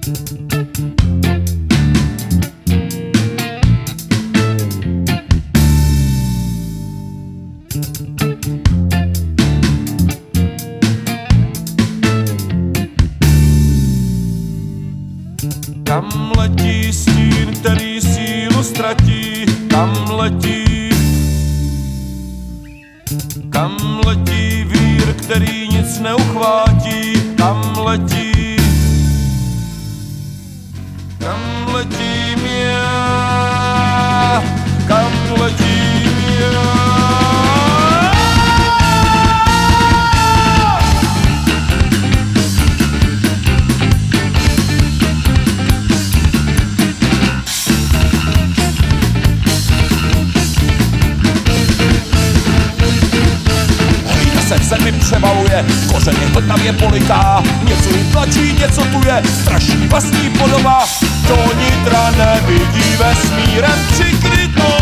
Kam letí stín, který sílu ztratí? Kam letí? Kam letí vír, který nic neuchvátí? Kam letí? Kam letím já? Kam letím já? Se v zemi převaluje, kořeny hltavě poliká. Něco jí tlačí, něco tu je, straší vlastní podoba. Do nitra nevidí vesmírem přikrytou.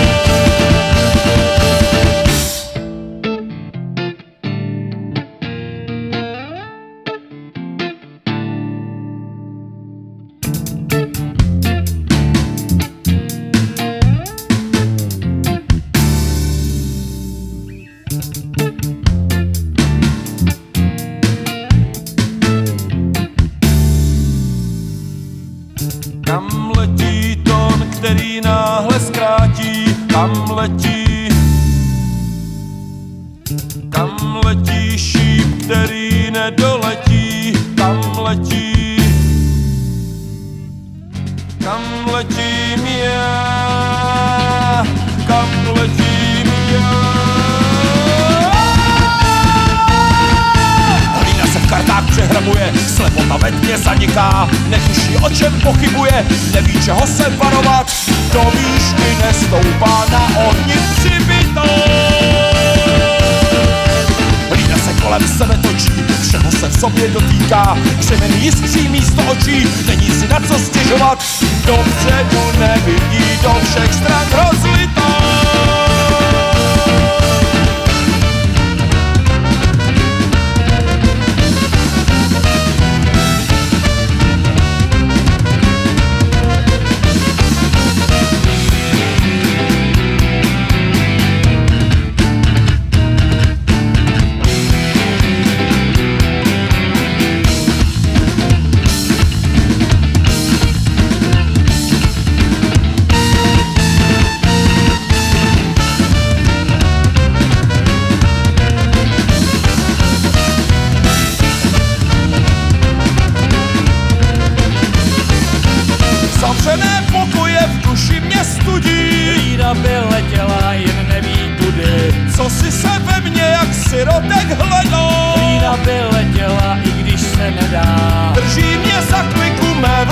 Kam letí tón, který náhle zkrátí? Kam letí? Kam letí šíp, který nedoletí? Kam letí? Kam letím já? Kam letím já? Hlína se v kartách přehrabuje, slepota ve tmě zaniká. Netuší, o čem pochybuje, neví, čeho se varovat. Do výšky nestoupá, na ohni přibytou. Hlína se kolem sebe točí, všeho se v sobě dotýká. Křemený jiskří místo očí, není si na co stěžovat. Dopředu nevidí, do všech stran rozlitou. Zavřené pokoje v duši mě studí. Hlína by letěla, jen neví kudy. Co si se ve mně jak sirotek hledou. Hlína by letěla, i když se nedá. Drží mě za kliku mé